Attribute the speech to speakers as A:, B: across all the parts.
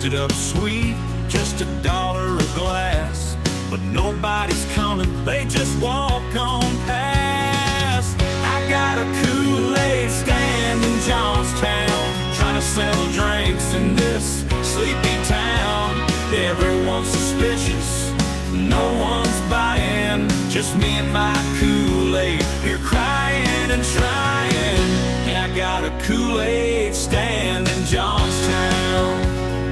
A: Toasted up sweet, just $1 a glass. But nobody's coming, they just walk on past. I got a Kool-Aid stand in Johnstown, trying to sell drinks in this sleepy town. Everyone's suspicious, no one's buying, just me and my Kool-Aid here crying and trying. Yeah, I got a Kool-Aid stand in Johnstown.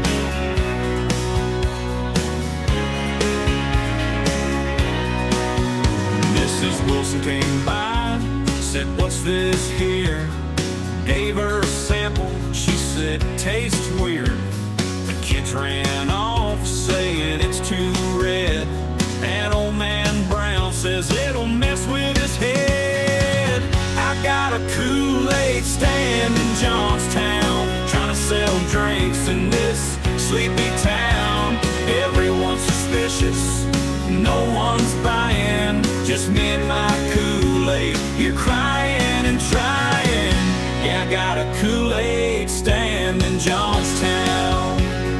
A: Mrs. Wilson came by, said, "What's this here?" Gave her a sample, she said, "Tastes weird." The kids ran off, saying it's too red. And old man Brown says it'll mess with his head. I got a Kool-Aid stand in Johnstown, trying to sell drinks in this sleepy town. Everyone's suspicious, no one's buying, just me and my Kool-Aid here crying and trying. Yeah, I got a Kool-Aid stand in Johnstown.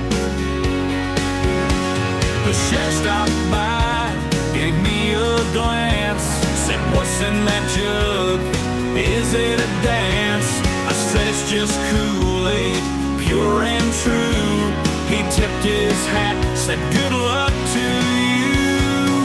A: The sheriff stopped by, gave me a glance, said, "What's in that jug? Is it a dance?" I said, "It's just Kool-Aid, pure and true." He tipped his hat, said, "Good luck to you."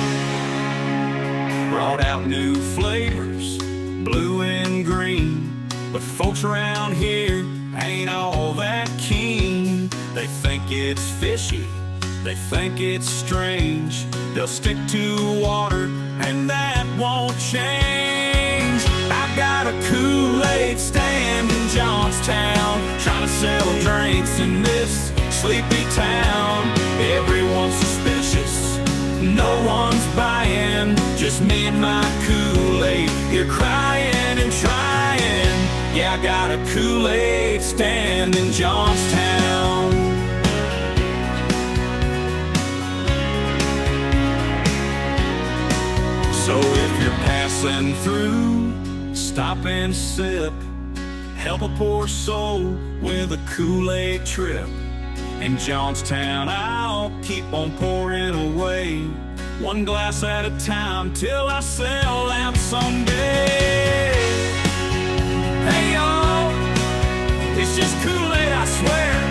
A: Brought out new flavors, blue and green, but folks around here ain't all that keen. They think it's fishy, they think it's strange. They'll stick to water, and that won't change. I've got a Kool-Aid stand in Johnstown, trying to sell drinks in this sleepy town. Everyone's suspicious, no one's buying, just me and my Kool-Aid here crying and trying. Yeah, I got a Kool-Aid stand in Johnstown. So if you're passing through, stop and sip, help a poor soul with a Kool-Aid trip. In Johnstown, I'll keep on pouring away, one glass at a time, till I sell out someday. Hey y'all, it's just Kool-Aid, I swear.